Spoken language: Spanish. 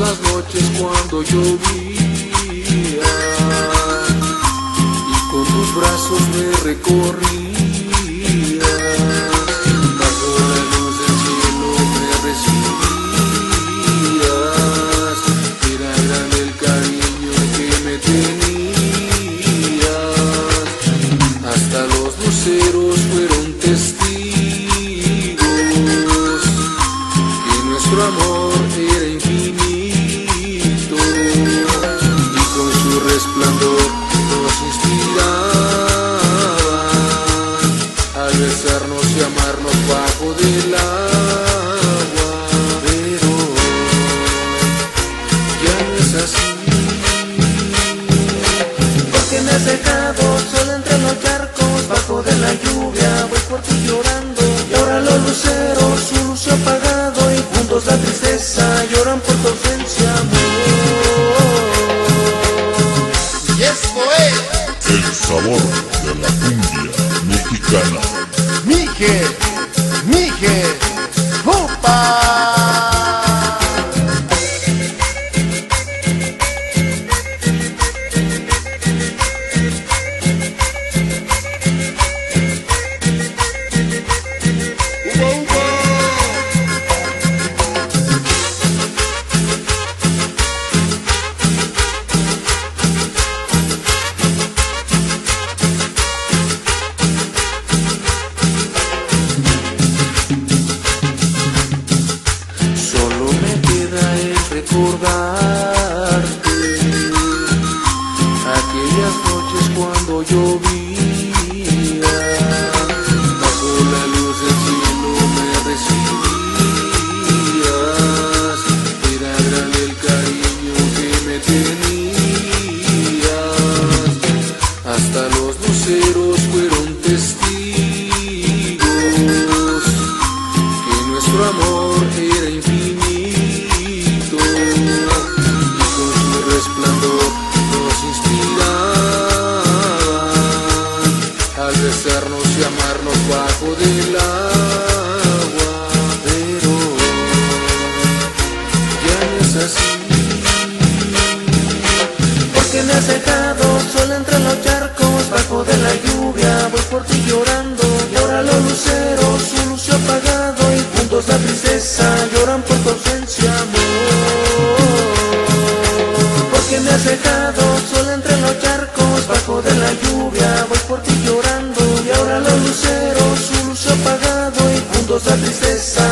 las noches cuando llovía y con tus brazos me recorrías, bajo la luz del cielo me recibías, era grande el cariño que me tenías, hasta los luceros fueron testigos que nuestro amor era infinito y con su resplandor nos inspiraban al besarnos y amarnos bajo del agua, pero ya no es así. Porque me has dejado solo entre los charcos, bajo de la lluvia, voy por ti llorando, y ahora los luceros su luz se ha apagado, y juntos la tristeza lloran por tu ausencia, amor. Y esto es El sabor de la cumbia mexicana. Mije, Mije, ¡Upa! Solo me queda el recordarte aquellas noches cuando llovía, bajo la luz del cielo me recibías, era grande el cariño que me tenías, hasta los luceros fueron testigos que nuestro amor era infinito y con su resplandor nos inspiraban al besarnos y amarnos bajo del agua, pero ya no es así. Porque me has dejado solo entre los charcos, bajo de la lluvia, voy por ti llorando, y ahora los luceros su luz se ha apagado, y juntos la tristeza lloran por tu ausencia, amor. Porque me has dejado solo entre los charcos, bajo de la lluvia, voy por ti llorando, y ahora los luceros su luz se ha apagado, y juntos la tristeza